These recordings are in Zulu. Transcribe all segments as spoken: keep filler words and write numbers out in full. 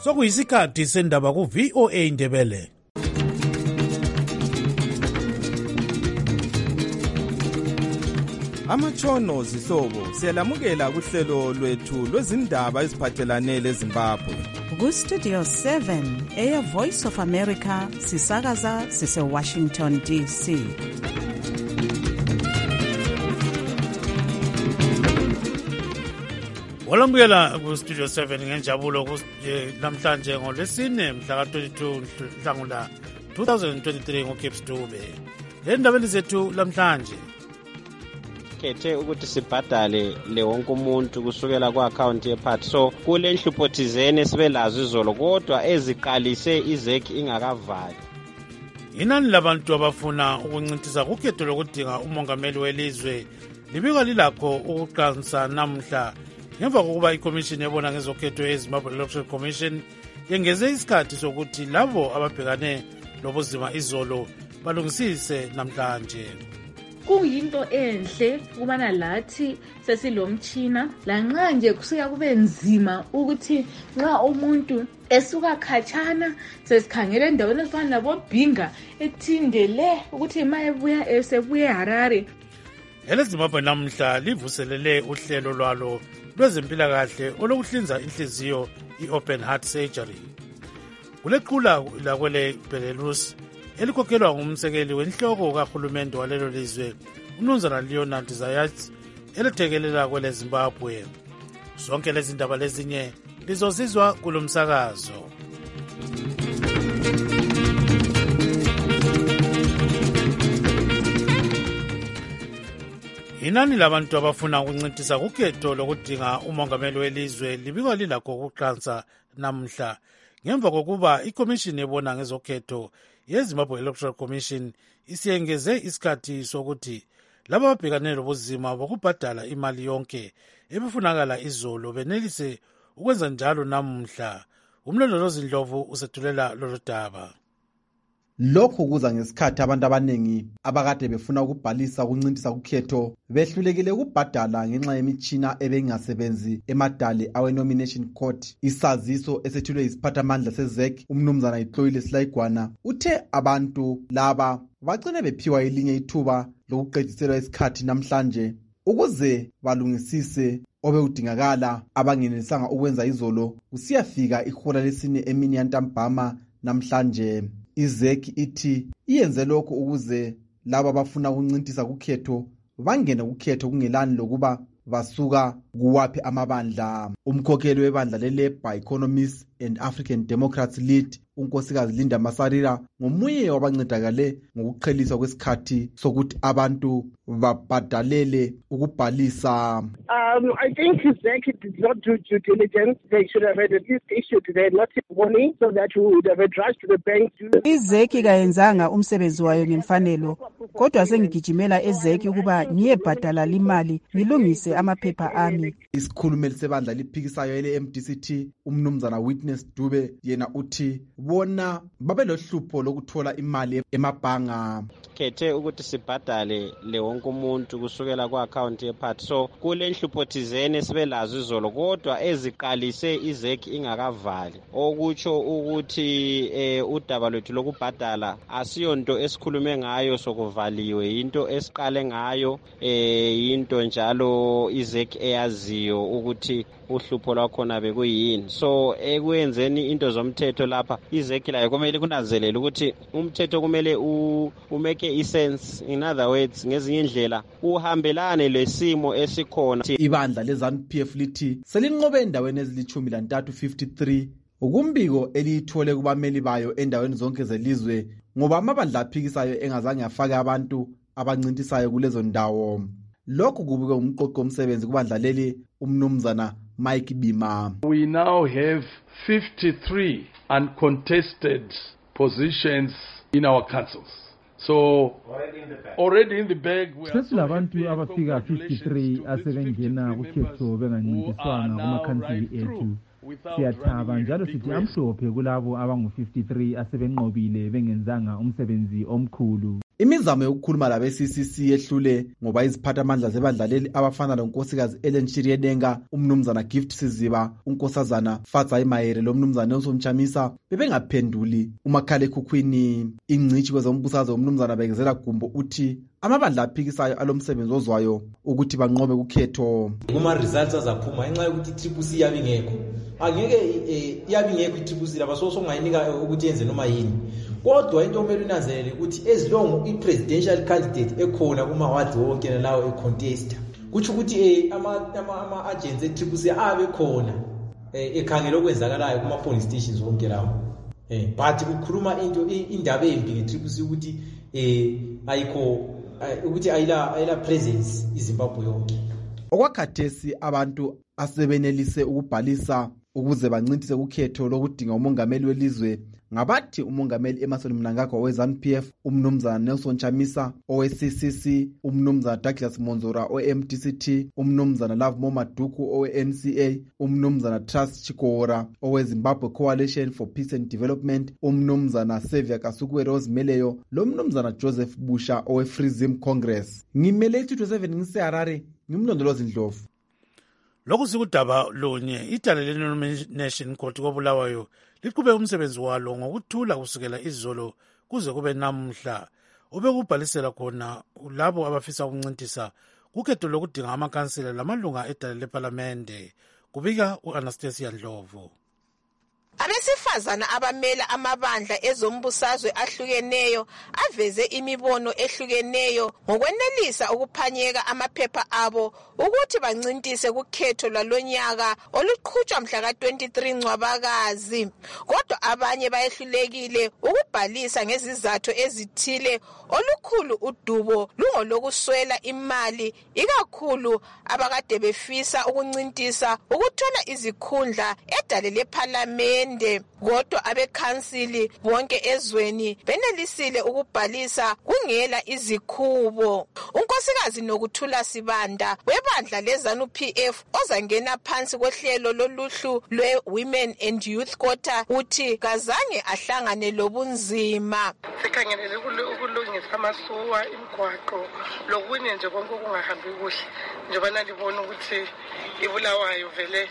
sokuyisikhathi sendaba ku-V O A Ndebele. Amatshono zihlobo siyalamukela kuhlelo lwethu lwezindaba eziphathelane leZimbabwe. Ku-Studio seven, Air Voice of America, sisakaza sise-Washington D C. Olambuyela ku-Studio seven ngenjabulo namhlanje ngolwesine mhla ka-twenty-two Nhlangula twenty twenty-three ngoCape Stube. Endabeni zethu lamhlanje khethe ukuthi sibhadale le wonke umuntu kusukela ku-account yephathi, so kule nhlupho thizene sibe lazo izolo kodwa eziqalise izeki ingakavali. Inani labantu abafuna ukuncintisa kukhetho lokudinga umongameli welizwe libikwa lilakho ukuqansa namhla ngemva kokuba ikomishini ebona ngezokhetho eZimbabwe Electoral Commission yengeze isikhathi sokuthi labo ababhekane lobuzima izolo balungisise namhlanje. Kuyinto enhle ukubana lathi sesilomtshina lanxa nje kusuka kube nzima ukuthi nxa umuntu esuka khatshana sesikhangela endaweni ezifana labobhinga ethindele ukuthi ima ebuya esebuye eHarare. EleZimbabwe namhla livuselele uhlelo lwalo lwezempilakahle olokuhlinza inhliziyo i-open heart surgery. Kuleqhula lakwele Belarus elikhokhelwa ngumsekeli wenhloko kahulumende walelo lizwe uMnumzana Leonard Zayats elethekelela kwele Zimbabwe. Zonke lezi ndaba lezinye lizozizwa kulomsakazo. Inani labantu abafuna ukuncintisa kukhetho lokudinga umongameli welizwe libikwa lilakho ukuqansa namhla ngemva kokuba ikomishini ebona ngezokhetho yeZimbabwe Electoral Commission isiyengeze isikhathi sokuthi laba ababhekane lobuzima bokubhadala imali yonke ebifunakala izolo benelise ukwenza njalo namhla. Umlondolozi Ndlovu usethulela lolu daba. Lokho kuza ngesikhathi abantu abanengi abakade befuna ukubhalisa ukuncintisa kukhetho behlulekile ukubhadala ngenxa yemitshina ebengasebenzi emadale awe-nomination court. Isaziso esethulwe yisiphathamandla sezek uMnumzana Ixoyile Silayigwana uthe abantu laba bagcine bephiwa elinye ithuba lokuqediselwa isikhathi namhlanje ukuze balungisise obekudingakala abangenelisanga ukwenza izolo kusiyafika ihola lesine emini yantambama namhlanje. Izeki ithi iyenze lokho ukuze laba abafuna ukuncintisa kukhetho bangene kukhetho kungelani lokuba basuka kuwaphi amabandla. Umkhokheli webandla le-Labour Economists and African Democrats Lead unkosikazi Linda Masarira ngomunye wabancedakale ngokuqhelisa kwesikhathi sokuthi abantu babhadalele ukubhalisa. Um, I think ZEC did not do due diligence. They should have had at least issued their notice warning so that we would have addressed the bank. IZEC kayenzanga umsebenzi wayo ngemfanelo, kodwa sengigijimela eZEC ukuba ngiyebhadala limali ngilungise amaphepha ami. Isikhulumeli sebandla liphikisayo ele-M D C T uMnumzana Witness Dube yena uthi bona babelohlupho lokuthola imali emabhanga. Khethe ukuthi sibhadale le wonke umuntu kusukela ku-account yephathi, so kule nhlupho thizene sibe lazo izolo kodwa eziqalise izeki ingakavali, okutsho ukuthi eh, udaba lwethu lokubhadala asiyonto esikhulume ngayo sokuvaliwe, into esiqale ngayo, eh, into njalo izeki eyaziyo ukuthi uhlupho lwakhona bekuyini. So ekwenzeni into zomthetho lapha izeki layo kumele kunanzelele ukuthi umthetho kumele umeke isense, in other words ngezinye indlela uhambelane lesimo esikhona. Ibandla leZANU P F lithi selinqobe endaweni ezilithumi lantathu fifty-three ukumbiko eliyithole kubameli bayo endaweni zonke zelizwe ngoba amabandla aphikisayo engazange afake abantu abancintisayo kulezo ndawo. Lokhu kubike umqoqo omsebenzi kubandla leli uMnumzana Mike Bima. We now have fifty-three uncontested positions in our councils. So already in the bag we are labantu abafika fifty-three asebengena kukhetho bengancintiswanga kumakhansili ethu. Siyathaba njalo sithi amhlophe kulabo abangu fifty-three asebenqobile bengenzanga umsebenzi omkhulu. Imizamo yokukhuluma labe-C C C yehlule ngoba iziphathamandla zebandlaleli abafana lonkosikazi Ellen Shiriyenenga, umnumzana Gift Siziba, unkosazana Fadzai Mayere lomnumzana Nelson Chamisa bebengaphenduli. Umakhalekhukhwini ingcitshi kwezombusazwe umnumzana Bekezela Gumbo uthi amabandla aphikisayo alomsebenzi ozwayo ukuthi banqobe kukhetho. Kuma results azaphuma enxa yokuthi i-Triple C yabe ngekho. Angeke yabe ngekho i-Triple C laba soso ngayinika ukuthi yenze noma yini. Kodwa into omele unanzelele ukuthi as long i-presidential candidate ekhona kuma-ward wonke nalawo e-contesta, kutsho ukuthi eh ama-agents e-Triple C abe khona ekhangela okwenzakalayo kuma-police stations wonke lawo. Eh but ukukhuluma into indaba embi nge-Triple C ukuthi eh ayikho ukuthi ayila ayila presence iZimbabwe yonke. Okwakhathesi abantu asebenelise ukubhalisa ukuze bancintise ukhetho lokudinga umongameli welizwe ngabathi umongameli Emmerson Mnangagwa we-ZANU P F, umnumzana Nelson Chamisa owe-C C C, umnumzana Douglas Monzora owe-M D C T, umnumzana Love Momaduku owe-N C A, umnumzana Trust Chikora owe-Zimbabwe Coalition for Peace and Development, umnumzana Xavier Kasuku Rose Meleyo lomnumzana Joseph Busha owe-Free Zim Congress. Ngimele i-two seven ngiseHarare, ngimlondolozi Ndlovu. Lokhu sikudaba lunye idala le-Nomination Court koBulawayo liqhube umsebenzi walo ngokuthula kusukela izolo kuze kube namhla obekubhalisela khona labo abafisa ukuncintisa kukhetho lokudinga amakhansela lamalunga edala leParlamente. Kubika u-Anastasia Ndlovu. Abesifazana abamela amabandla ezombusazwe ahlukeneyo aveze imibono ehlukeneyo ngokwenelisa ukuphanyeka amaphepha abo ukuthi bancintise kukhetho lwalonyaka oluqhutshwa mhla ka twenty-three Ncwabakazi. Kodwa abanye bayehlulekile ukubhalisa ngezizathu ezithile. Olukhulu udubo lungolokuswela imali, ikakhulu abakade befisa ukuncintisa ukuthola izikhundla edale leParlamente. Kodwa abekhansili bonke ezweni benelisile ukubhalisa kungela izikhubo. Unkosikazi Nokuthula Sibanda webandla leZANU P F ozangena phansi kohlelo loluhlu lwe-Women and Youth Quota uthi kazange ahlangane lobunzima. Sikhangelele ukulungisa amasuwa, imigwaqo, lokunye nje konke okungahambi kuhle njengoba libona ukuthi iBulawayo vele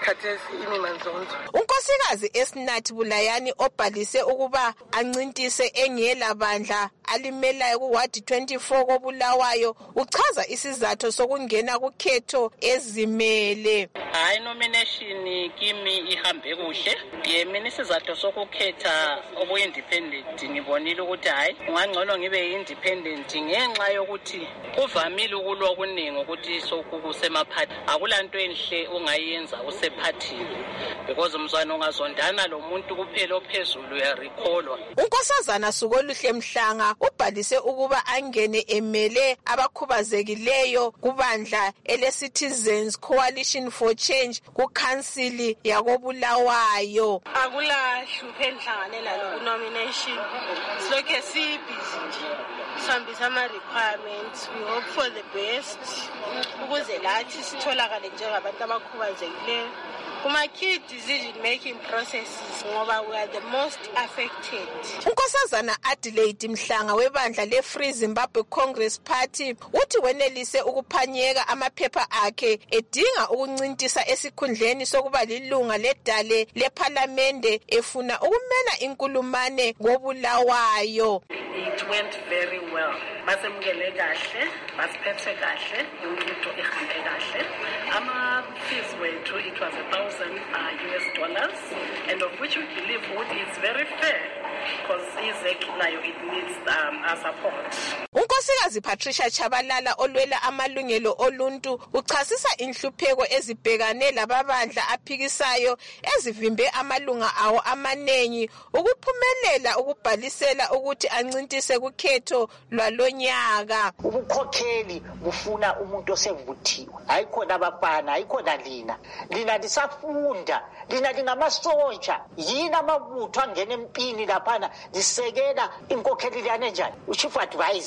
Unkosikazi Esnathi Bulayani obhalise ukuba ancintise engela bandla alimelayo kuwadi twenty-four koBulawayo uchaza isizathu sokungena kukhetho ezimele. Hayi nomination kimi ihambe kuhle. Yemini isizathu sokukhetha obu-independent ngibonile ukuthi hayi ungangcono ngibe independent ngenxa yokuthi kuvamile ukulwa okuningi ukuthi sokukusemaphathi. Akulanto enhle ungayenza use party because umzwana ongazondana lo muntu kuphela ophezulu uyarikholwa. Unkosazana Sukoluhle Mhlanga ubhalise ukuba angene emele abakhubazekileyo kubandla ele-Citizens Coalition for Change kukhansili yakoBulawayo. Akula hluphe enhlangane lalo nomination silokhe sibhizi nje sihambisa ama-requirements. We hope for the best ukuze lathi sitholakale njengabantu abakhubazekileyo kuma-key decision making processes ngoba we are the most affected. Unkosazana Adelaide Mhlanga webandla le-Free Zimbabwe Congress Party uthi wenelise ukuphanyeka amaphepha akhe edinga ukuncintisa esikhundleni sokuba lilunga ledale leParlamente efuna ukumela inkulumane ngoBulawayo. It went very well. Basemukele kahle, basiphethe kahle, into ihambe kahle. Ama fees wethu it was a thousand uh, U S dollars, and of which we believe it's very fair because nayo it needs um, our support. Unkosikazi Patricia Chabalala olwela amalungelo oluntu uchasisa inhlupheko ezibhekane lababandla aphikisayo ezivimbe amalunga awo amanengi ukuphumelela ukubhalisela ukuthi ancintise kukhetho lwalonyaka. Ubukhokheli bufuna umuntu osevuthiwe, ayikhona abafana, ayikhona lina lina lisafunda, lina lingamasotsha, yini amabutho angena empini laphana lisekela inkokheli liyane njani, uchief advisor njani.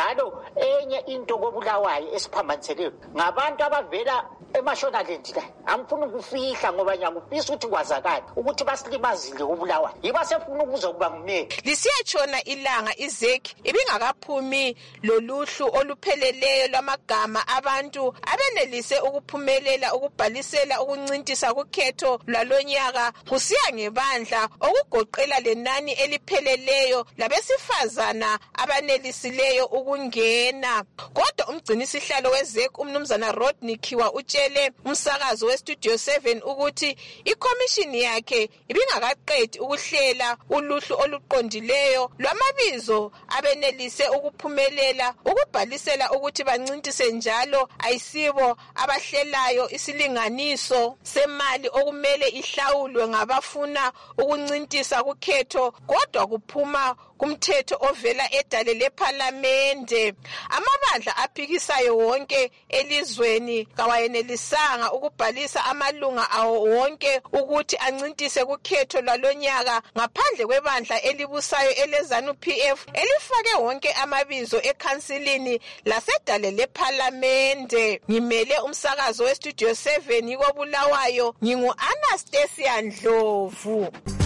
njalo enye into kobulawayo esiphambaniseleyo ngabantu abavela eMashonaland la angifuni ukufihla ngoba ngiyakufisa ukuthi kwazakala ukuthi basilimazile ubulawayo yiba sefuna ukuzokuba ngumeli lisiyatshona ilanga izeki ibingakaphumi loluhlu olupheleleyo lwamagama abantu abenelise ukuphumelela ukubhalisela ukuncintisa kukhetho lwalonyaka kusiya ngebandla okugoqela lenani elipheleleyo labesifazana abanelisileyo ukungena. Kodwa umgcinisihlalo wezeki umnumzana Rodney Khiwa utshele umsakazo weStudio seven ukuthi ikomishini yakhe ibingakaqedi ukuhlela uluhlu oluqondileyo lwamabizo abenelise ukuphumelela ukubhalisela ukuthi bancintise njalo ayisibo abahlelayo isilinganiso semali okumele ihlawulwe ngabafuna ukuncintisa kukhetho kodwa kuphuma kumthetho ovela edale lephalamende. Amabandla aphikisayo wonke elizweni kawayenelisanga ukubhalisa amalunga awo wonke ukuthi ancintise kukhetho lwalonyaka ngaphandle kwebandla elibusayo eleZANU P F elifake wonke amabizo ekhansilini lasedale lephalamende. Ngimele umsakazo weStudio seven kobulawayo ngingu Anastasia Ndlovu.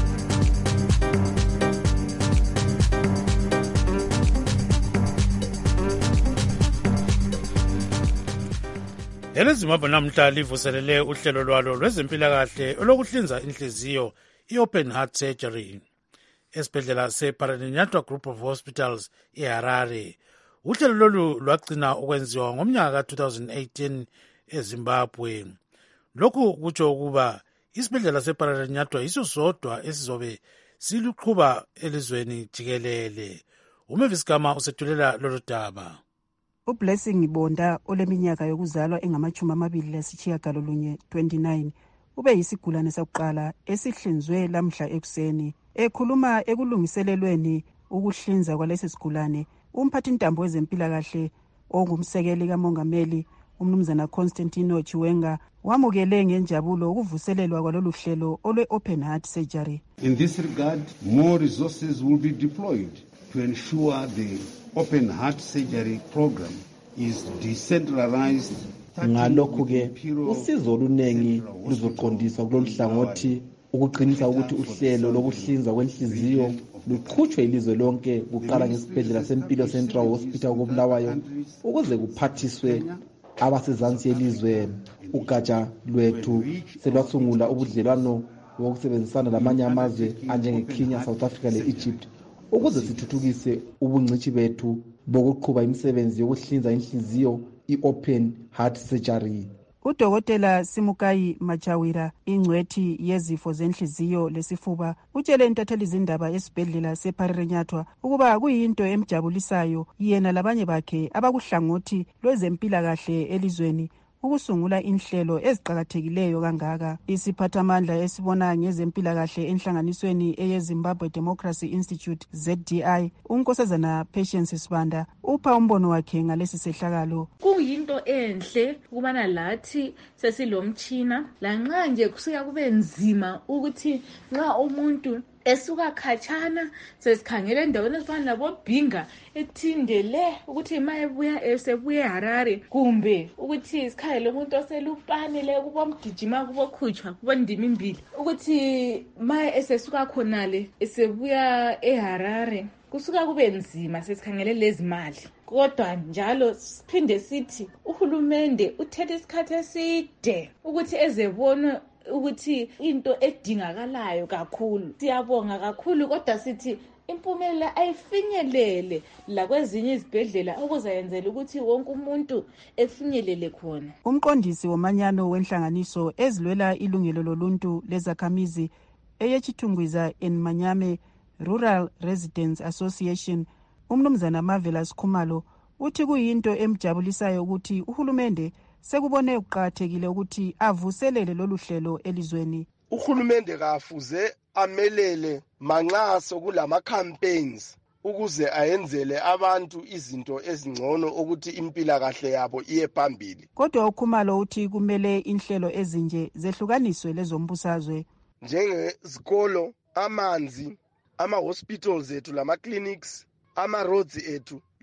EleZimbabwe namhla livuselele uhlelo lwalo lwezempilakahle olokuhlinza inhliziyo i-open heart surgery esibhedlela se-Paraninyatwa Group of Hospitals eHarare. Uhlelo lolu lwagcina ukwenziwa ngomnyaka ka two thousand eighteen eZimbabwe. Lokhu kutsho ukuba isibhedlela se-Paraninyatwa yiso sodwa esizobe siluqhuba elizweni jikelele. uMavis Gama usethulela lolu daba. uBlessing Bonda oleminyaka yokuzalwa engamachumi amabili lasitshiyagalolunye twenty-nine ube yisigulane sakuqala esihlinzwe lamhla ekuseni. Ekhuluma ekulungiselelweni ukuhlinza kwalesi sigulane, umphathintambo wezempilakahle ongumsekeli kamongameli umnumzana Constantino Chiwenga wamukele ngenjabulo ukuvuselelwa kwalolu hlelo olwe open heart surgery. In this regard, more resources will be deployed to ensure the open heart surgery program is decentralized. Ngalokhu-ke usizo oluningi luzoqondiswa kulolu hlangothi ukuqinisa ukuthi uhlelo lokuhlinzwa kwenhliziyo luqhutshwe ilizwe lonke kuqala ngesibhedlela sempilo Central Hospital kobulawayo ukuze kuphathiswe abasezansi yelizwe. Ugatsha lwethu selwasungula ubudlelwano bokusebenzisana lamanye amazwe anjengeKenya, South Africa le-Egypt ukuze sithuthukise ubungcitshi bethu bokuqhuba imisebenzi yokuhlinza inhliziyo i-open heart surgery. Udokotela Simukayi Machawira, ingcwethi yezifo zenhliziyo lesifuba, utshele intatheli zindaba esibhedlela seParaninyatwa ukuba kuyinto emjabulisayo yena labanye bakhe abakuhlangothi lwezempilakahle elizweni ukusungula inhlelo eziqhakathekileyo kangaka. Isiphathamandla esibona ngezempilakahle enhlanganisweni eyeZimbabwe Democracy Institute Z D I, unkosazana Patience Sibanda, upha umbono wakhe ngalesi sehlakalo. Kuyinto enhle ukubana lathi sesilomtshina lanxa nje kusuka kube nzima ukuthi nxa umuntu esuka khatshana sesikhangela endaweni ezifana labobhinga ethindele ukuthi ma ebuya esebuya eHarare kumbe ukuthi isikhangele umuntu oselupane le kubomgijima kubokhutshwa kubondimi mbili ukuthi ma esesuka khonale esebuya eHarare kusuka kube nzima sesikhangele lezi mali. Kodwa njalo siphinde sithi uhulumende uthethe isikhathi eside ukuthi ezebona ukuthi into edingakalayo kakhulu. Siyabonga kakhulu kodwa sithi impumelelo ayifinyelele la kwezinye izibhedlela ukuzayenzela ukuthi wonke umuntu efinyelele khona. Umqondisi womanyano wenhlanganiso ezilwela ilungelo loluntu lezakhamizi eyechithungwiza eNmanyame Rural Residents Association, umnumzana Marvelous Khumalo, uthi kuyinto emjabulisayo ukuthi uhulumende sekubone ukuqhakathekile ukuthi avuselele lolu hlelo elizweni. Uhulumende kafuze amelele manxa sokulama campaigns ukuze ayenzele abantu izinto ezingcono ukuthi impilakahle yabo iye phambili. Kodwa uKhumalo uthi kumele inhlelo ezinje zehlukaniswe lezombusazwe njengezikolo, amanzi, ama hospitals ethu lama clinics, ama roads ethu.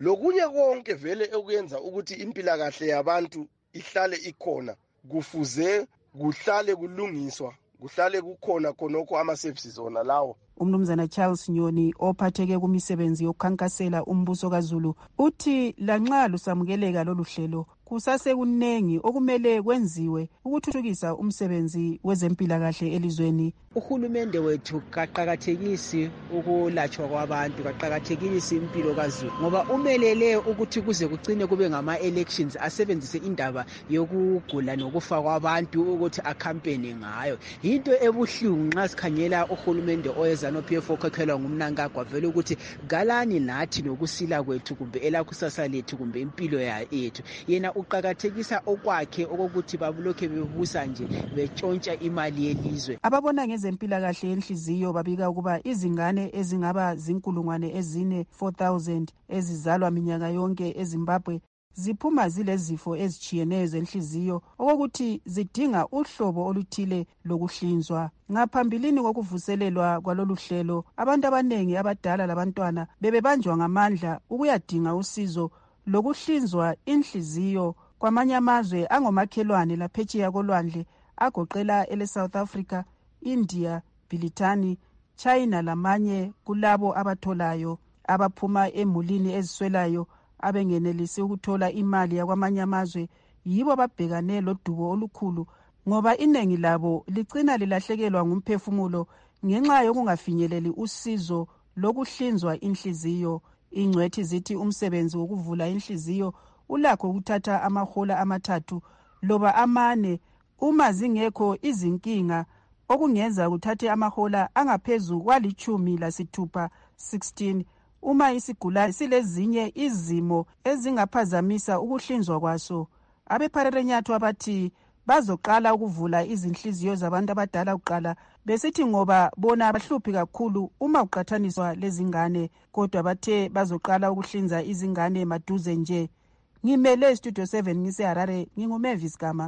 lokunye konke vele okuyenza ukuthi impilakahle yabantu ihlale ikhona kufuze kuhlale kulungiswa kuhlale kukhona khonokho ama-services ona lawo. Umnumzana Charles Nyoni ophatheke kumisebenzi yokukhankasela umbuso kaZulu uthi lanxa lusamukeleka lolu hlelo kusasekunengi okumele kwenziwe ukuthuthukisa umsebenzi wezempilakahle elizweni. Uhulumende wethu kaqakathekisi ukulatshwa kwabantu, kaqakathekisi impilo kaZulu ngoba umelele ukuthi kuze kucine kube ngama elections asebenzise indaba yokugula nokufa kwabantu ukuthi akhampeni ngayo. Into ebuhlungu nxa sikhangela uhulumende oyeza no P F okhokhelwa ngumnankagwa vele ukuthi galani nathi nokusila kwethu kumbe elakusasa lethu kumbe impilo yethu. Yena uqakathekisa okwakhe okokuthi babulokhe bebusa nje betshontsha imali yelizwe. Ababona ngezempilakahle yenhliziyo babika ukuba izingane ezingaba zinkulungwane ezine four thousand ezizalwa minyaka yonke eZimbabwe ziphuma zilezifo ezitshiyeneyo zenhliziyo okokuthi zidinga uhlobo oluthile lokuhlinzwa. Ngaphambilini kokuvuselelwa kwalolu hlelo abantu abanengi abadala labantwana bebebanjwa ngamandla ukuyadinga usizo lokuhlinzwa inhliziyo kwamanye amazwe angomakhelwane laphetsheya kolwandle agoqela ele South Africa, India, Britani, China lamanye kulabo abatholayo abaphuma emulini eziswelayo abengenelisi ukuthola imali yakwamanye amazwe yibo ababhekane lodubo olukhulu ngoba inengi labo licina lilahlekelwa ngumphefumulo ngenxa yokungafinyeleli usizo lokuhlinzwa inhliziyo. Ingcwethi zithi umsebenzi wokuvula inhliziyo ulakho ukuthatha amahola amathathu loba amane uma zingekho izinkinga okungenza kuthathe amahola angaphezu kwalichumi lasithupha sixteen uma isigulane silezinye izimo ezingaphazamisa ukuhlinzwa kwaso. AbePharerenyathwa bathi bazoqala ukuvula izinhliziyo zabantu abadala kuqala besithi ngoba bona bahluphi kakhulu uma uqathaniswa lezingane, kodwa bathe bazoqala ukuhlinza izingane maduze nje. Ngimele Studio seven ngise Harare, nginguMavis Gama.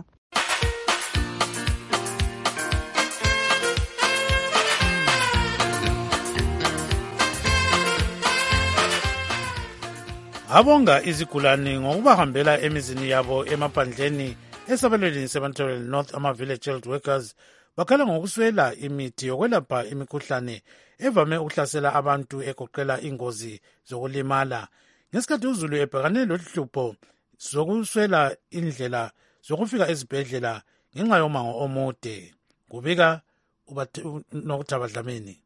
Abonga izigulane ngokubahambela emizini yabo emaphandleni esabelweni seMantabele North ama-village health workers bakhala ngokuswela imithi yokwelapha imikhuhlane evame ukuhlasela abantu egoqela ingozi zokulimala. Ngesikhathi uZulu ebhekane lohlupho zokuswela indlela zokufika ezibhedlela ngenxa yomango omude. Kubika uNokuthabha Dlamini.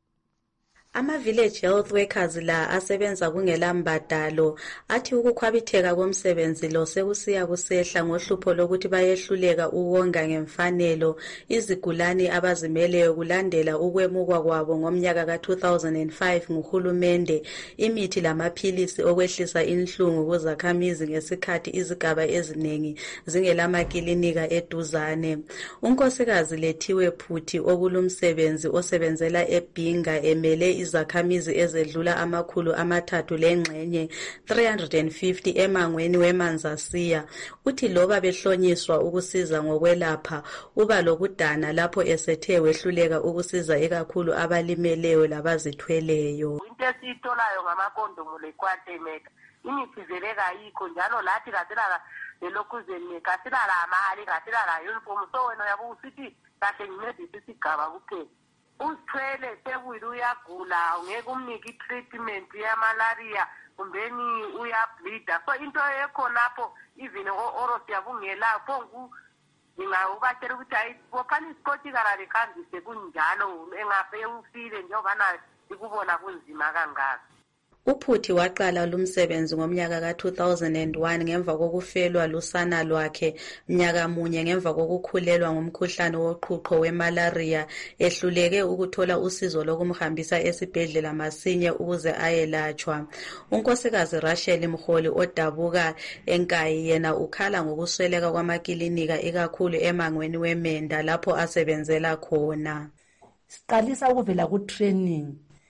Ama-village health workers la asebenza kungela mbadalo athi ukukhwabitheka komsebenzi lo sekusiya kusehla ngohlupho lokuthi bayehluleka ukonga ngemfanelo izigulane abazimeleyo kulandela ukwemukwa kwabo ngomnyaka ka two thousand five nguhulumende imithi lamaphilisi okwehlisa inhlungu kuzakhamizi ngesikhathi izigaba eziningi zingelamakilinika eduzane. Unkosikazi Lethiwe Phuthi okulumsebenzi osebenzela eBhinga emele izakhamizi ezedlula amakhulu amathathu lengxenye three hundred fifty emangweni weManzasiya uthi loba behlonyiswa ukusiza ngokwelapha uba lokudana lapho esethe wehluleka ukusiza ekakhulu abalimeleyo labazithweleyo. Into esiyitholayo ngamakondomu lekwatemeka imithi vele kayikho njalo lathi kasela lelokuzeni kasela la mali kasela la uniform so wena uyabe usithi kahle ngincedise isigaba kuphela. Usithwele sewile uyagula ungeke umnike i-treatment yamalaria kumbeni uyableeda so into ekhonapho even oro siyabungelapho ngingawubatshela ukuthi hayi bophana isikoti karare kandise kunjalo engabe ufile njengobana ikubona kunzima kangaka. Uphuthi waqala lumsebenzi ngomnyaka ka two thousand one ngemva kokufelwa lusana lwakhe mnyaka munye ngemva kokukhulelwa ngumkhuhlane woqhuqho wemalaria ehluleke ukuthola usizo lokumhambisa esibhedlela masinye ukuze ayelatshwa. Unkosikazi Rachel Mkholi odabuka enkayi yena ukhala ngokusweleka kwamakilinika ikakhulu emangweni weMenda lapho asebenzela khona. Siqalisa ukuvela ku training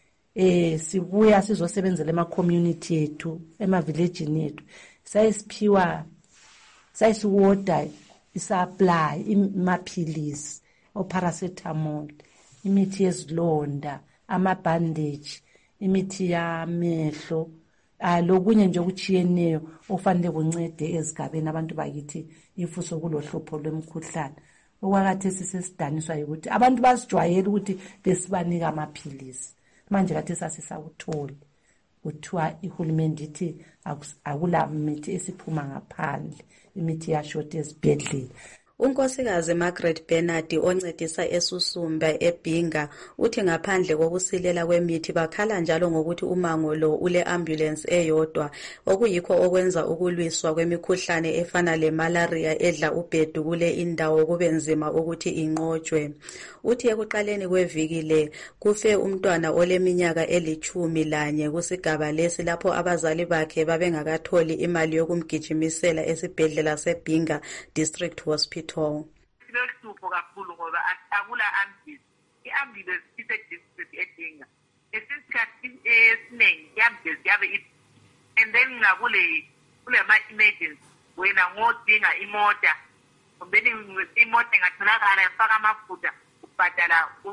eh sibuya sizosebenzela ema community yethu ema village yethu sayisiphiwa sayisiwoda isapply imaphilisi o paracetamol imithi yezilonda ama bandage imithi yamehlo uh, lokunye nje okuchiyeneyo ofanele kuncede ezigabeni abantu bakithi ifu sokulohlupho lwemkhuhlane. Okwakhathesi sesidaniswa ukuthi abantu basijwayele ukuthi besibanika amaphilisi. Manje kade sasisakuthola kuthiwa ihulumende ithi akula mithi esiphuma ngaphandle, imithi yashota ezibhedlela. Unkosikazi Margaret Bernard oncedisa eSusumba eBhinga uthi ngaphandle kokusilela kwemithi bakhala njalo ngokuthi umango lo ule ambulance eyodwa okuyikho okwenza ukulwiswa kwemikhuhlane efana le malaria edla ubhedu kule indawo kube nzima ukuthi inqotshwe. Uthi ekuqaleni kweviki le kufe umntwana oleminyaka elithumi lanye kusigaba lesi lapho abazali bakhe babengakatholi imali yokumgijimisela esibhedlela seBhinga District Hospital. Silohlupho kakhulu ngoba akula ambulance. I-ambulance ise-district eDinga. Esikhathi esiningi i-ambulance yabe and then ngakule kule ma-emergency wena ngodinga imota kumbe imota engatholakala yafaka amafutha ubhadala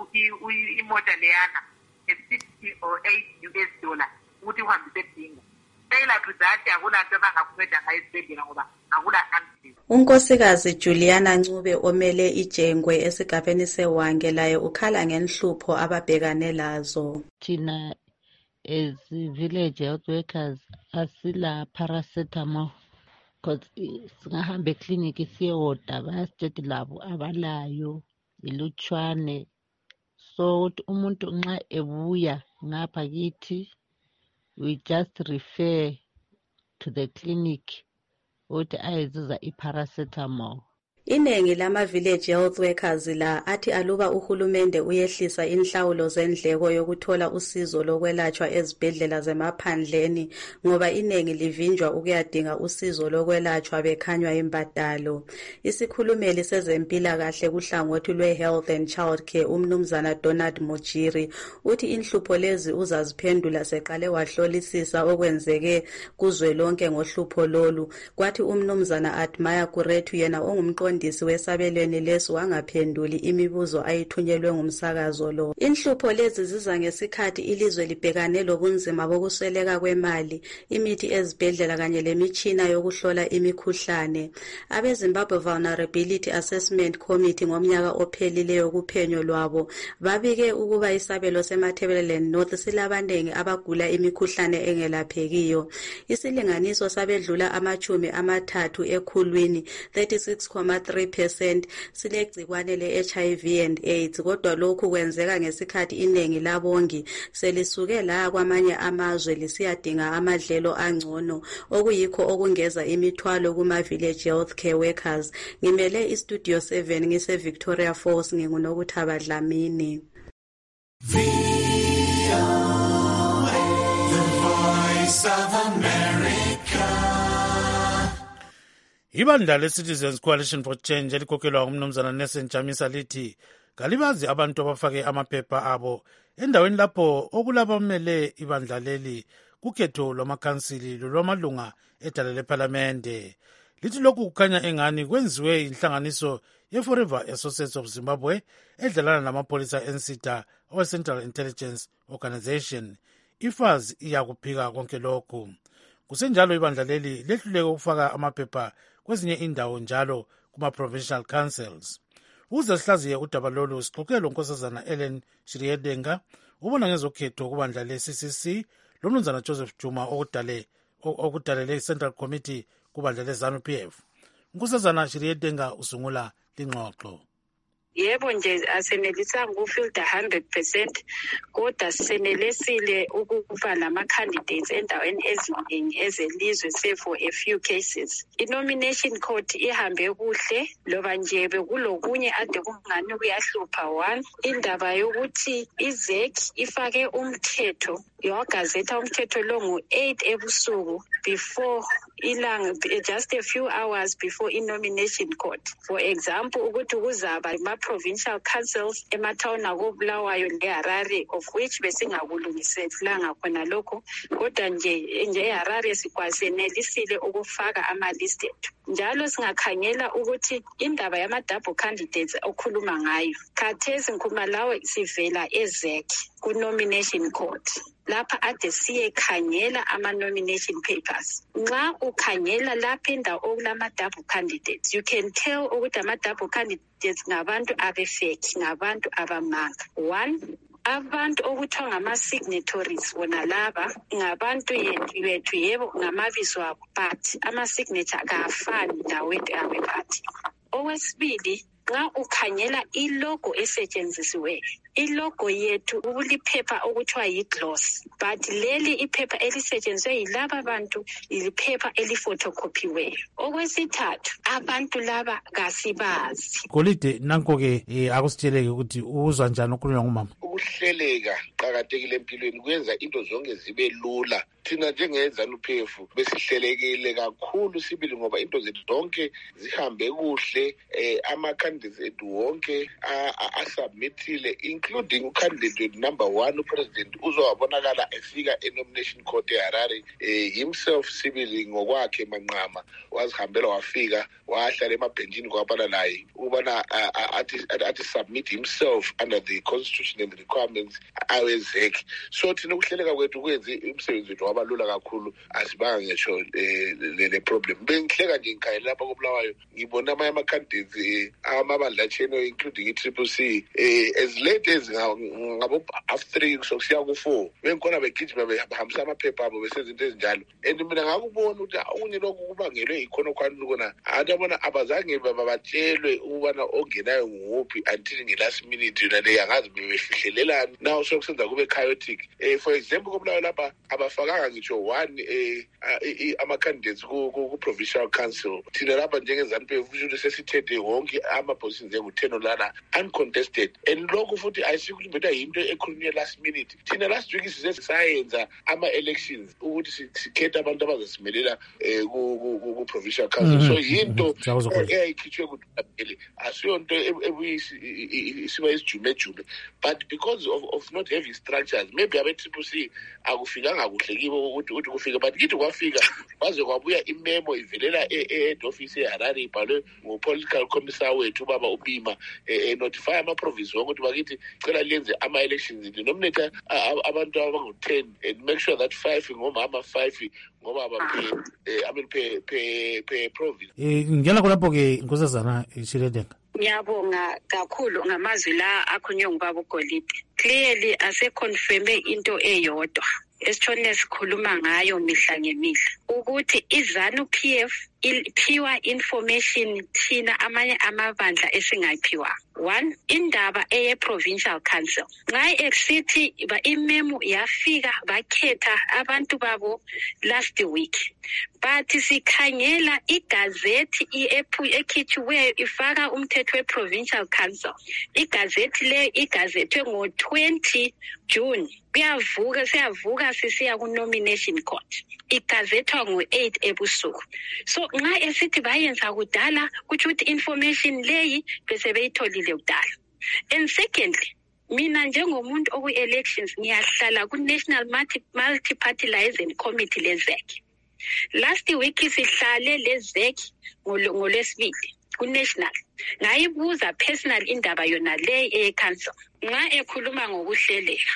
imota leyana sixty or eight U S dollar ukuthi uhambise eDinga. Seyilakuzati akula nto abangakunceda ngayo esibhedlela ngoba akula ambulance. Unkosikazi Juliana Ncube omele iJengwe esigabeni seWange laye ukhala ngenhlupho ababhekane lazo. Thina as village health workers asila paracetamol because singahamba eclinic siyewoda bayasitshela labo abalayo ilutshwane. So umuntu nxa ebuya ngapha kithi we just refer to the clinic uthi ayizuza iparacetamol. Inengi lama village health workers la athi aluba uhulumende uyehlisa inhlawulo zendleko yokuthola usizo lokwelatshwa ezibhedlela zemaphandleni ngoba inengi livinjwa ukuyadinga usizo lokwelatshwa bekhanywa imbadalo. Isikhulumeli sezempilakahle kuhlangothi lwe-Health and Child Care umnumzana Donald Mujiri uthi inhlupho lezi uzaziphendula seqale wahlolisisa okwenzeke kuzwelonke ngohlupho lolu. Kwathi umnumzana Admire Kurethu yena ongumqondo umfundisi wesabelweni leso wangaphenduli imibuzo ayithunyelwe ngumsakazo lo. Inhlupho lezi ziza ngesikhathi ilizwe libhekane lobunzima bokusweleka kwemali, imithi ezibhedlela kanye lemitshina yokuhlola imikhuhlane. Abe Zimbabwe Vulnerability Assessment Committee ngomnyaka ophelileyo kuphenyo lwabo babike ukuba isabelo seMatabeleland North silabanengi abagula imikhuhlane engelaphekiyo. Isilinganiso sabedlula amachumi amathathu ekhulwini thirty-six point three percent silegcikwane le-H I V and AIDS, kodwa lokhu kwenzeka ngesikhathi inengi labongi selisuke la kwamanye amazwe lisiyadinga amadlelo angcono okuyikho okungeza imithwalo kuma village health care workers. Ngimele istudio seven ngise Victoria Falls ngingunokuthaba Dlamini. V O A, the voice of America. Ibandla le-Citizens Coalition for Change elikhokelwa umnumzana Nelson Chamisa lithi kalibazi abantu abafake amaphepha abo endaweni lapho okulabamele ibandla leli kukhetho lwamakhansili lolwamalunga edala lephalamende. Lithi lokhu kukhanya engani kwenziwe inhlanganiso ye-Forever Associates of Zimbabwe edlalana namapholisa ensita owe-Central Intelligence Organization. Ifazi iyakuphika konke lokhu. Kusenjalo ibandla leli lehluleke ukufaka amaphepha kwezinye indawo njalo kuma-provincial councils. Uze sihlaziye udaba lolu sixoxe lonkosazana Ellen Shiriedenga ubona ngezokhetho kubandla le-C C C lomnumzana Joseph Juma okudale okudalele Central Committee kubandla le-ZANU P F. Unkosazana Shiriedenga usungula lingxoxo. Yebo nje asenelisanga ukufilter one hundred percent kodwa sisenelisile ukuba nama-candidates endaweni eziningi ezelizwe save for a few cases. I-nomination court ihambe kuhle loba nje bekulokunye ade kungani kuyahlupha. One, indaba yokuthi i-Z E C ifake umthetho yawagazetha umthetho lo ngo-eight ebusuku before ilanga, just a few hours before i-nomination court. For example, ukuthi kuzaba ma-provincial councils emathawuni akobulawayo le-Harare, of which besingakulungiselanga khona lokho, kodwa nje nje eHarare sikwasenelisile ukufaka ama-list ethu. njalo singakhangela ukuthi indaba yama-double candidates okhuluma ngayo khathesi ngikhuluma lawe sivela ezek ku-nomination court lapha ade siyekhangela ama-nomination papers. Nxa ukhangela lapha indawo okulama-double candidates, you can tell ukuthi ama-double candidates ngabantu abefeki, ngabantu abamanga. One, abantu okuthiwa ngama-signatories wona laba ngabantu yethu yebo ngamabizo abo, but ama-signature kafani ndawethu abephathi. Okwesibili, nxa ukhangela ilogo esetshenzisiweyo, ilogo yethu ukuliphepha okuthiwa yi-gloss, but leli iphepha elisetshenziswe yilaba bantu iliphepha elifotocopiweyo. Okwesithathu, abantu laba kasibazi. Golide nanko-ke eh, akusitsheleke ukuthi uzwa njani okhulunywa ngumama. Ukuhleleka qakathekile empilweni kwenza into zonke zibe lula. Thina njengezanuphefu besihlelekile kakhulu sibili ngoba into zethu zonke zihambe kuhle, eh, ama-candidates ethu wonke asubmithile including ucandidate number one upresident uzowabonakala efika e-nomination court eHarare eh, himself sibili ngokwakhe manqama wazihambela wafika wahlala emabhenjini kwabala naye ubana athi athi submit himself under the constitution and the requirements awezek. So thina ukuhleleka kwethu kwenze umsebenzi wethu wabalula kakhulu, asibanga ngisho le problem. Bengihleka nje ngikhayela lapha koBulawayo ngibona amanye ama-candidates amabandla acheno including i-triple C as late as ngabo half three sokusiya ku-four bengikhona begijima behambisa amaphepha abo besenza into ezinjalo. And mina ngakubona ukuthi okunye lokhu kubangelwe yikhona khwana kona abantu abona abazange babatshelwe ukubana ongenayo nguphi until nge-last minute yona le angazi bebefihlelelani now sokusenza kube chaotic. Eh, for example koBulawayo lapha abafakanga ngisho one eh ama-candidates ku-provincial council. Thina lapha njengezanuphefu futhi sesithethe wonke ama-positions engu-ten olana uncontested, and lokhu futhi ayisikuthi mbetha yinto ekhulunywe last minute. Thina last week size sayenza ama-elections ukuthi sikhethe abantu abazasimelela ku-provincial council. So yinto eyayikhitshwe kuthi asiyonto isiba isijumejume, but because of, of not having structures maybe abe-triple C akufikanga kuhle kibo ukuthi ukuthi kufika, but kithi kwafika baze kwabuya imemo ivelela e-head office eHarare ibhalwe ngu-political commissar wethu ubaba uBima e-notify ama-province wonke ukuthi bakithi cela lenze ama-elections denominate abantu abangu-ten and make sure that five ngomama five ngobaba I mean pe pe pe province. Ngiyala kulapho-ke Nkosazana Tshiredenga. Ngiyabonga kakhulu ngamazwi la akhulunywe ngubaba uGolide. Clearly ase-confirme into eyodwa esithone sikhuluma ngayo mihla ngemihla ukuthi iZANU-P F iphiwa information thina amanye amabandla esingayiphiwa. One, indaba eye-provincial council nxa exithi ba imemo yafika bakhetha abantu babo last week, but sikhangela igazethi ekhithiweyo ifaka umthetho we-provincial council. Igazethi le igazethwe ngo-twenty June, kuyavuka siyavuka sisiya ku-nomination court, igazethwa ngo-eight ebusuku. So nxa esithi bayenza kudala kuthi ukuthi information leyi bese beyitholile kudala. And secondly, mina njengomuntu oku-elections ngiyahlala ku-National Multi-Party Liaison Committee le-zek. Last week sihlale le-zek ngolwesibili ku-national ngayibuza personal indaba yona le e-council nxa ekhuluma ngokuhleleka.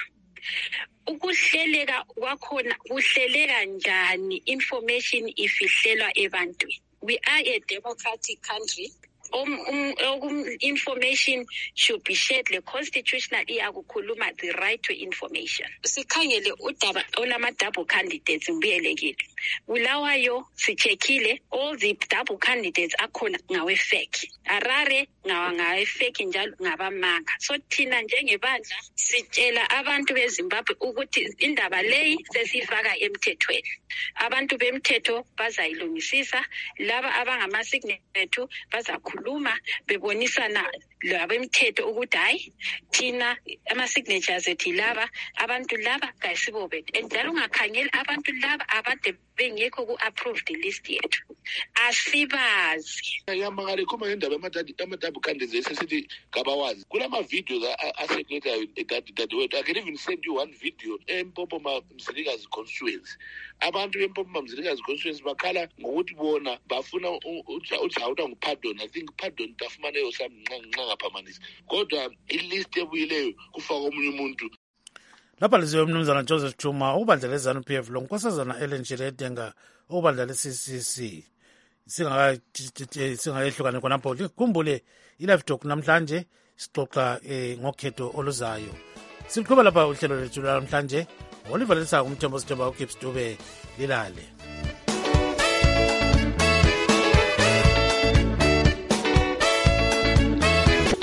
Ukuhleleka kwakhona kuhleleka njani information ifihlelwa ebantwini? We are a democratic country. Um, um, um, information should be shared. The constitutional iyakukhuluma the right to information. Sikhangele udaba olama-double candidates ngibuyelekile. Bulawayo sichekile all the double candidates akhona ngawe-fake. Harare ngawe-fake njalo ngabamanga. So thina njengebandla sitshela abantu beZimbabwe ukuthi indaba leyi sesifaka emthethweni. Abantu bemthetho bazayilungisisa, laba abangama-signature bazakhuluma luma bebonisana labemthetho ukuthi hayi thina ama-signatures ethi laba abantu laba kayisibo bethu, njalo ungakhangeli abantu laba abade bengekho ku-approved list yethu asibazi. Yamangale kuma ngendaba amadabu candidates esithi kabawazi. Kulama-videos asekretayo dadewethu. I can even send you one video eMpopoma Mzilikazi constituency. Abantu bempopoma Mzilikazi constituency bakhala ngokuthi bona bafuna ujawuta ngupardon. I think pardon tafumana yosamnqa ngaphamanisi. Kodwa ilist ebuyileyo kufaka omunye umuntu. Lapha liziwe umnumzana Joseph Chuma ubandla lezanu P F lo nkosazana Ellen Chiredenga ubandla le-C C C. Singayehlukane khonapho likhumbule i-live talk namhlanje sixoxa eh, ngokhetho oluzayo. Siqhubeka lapha uhlelo lwethu namhlanje. Oliver Lesaka umthembo sithemba uKips Dube lilale.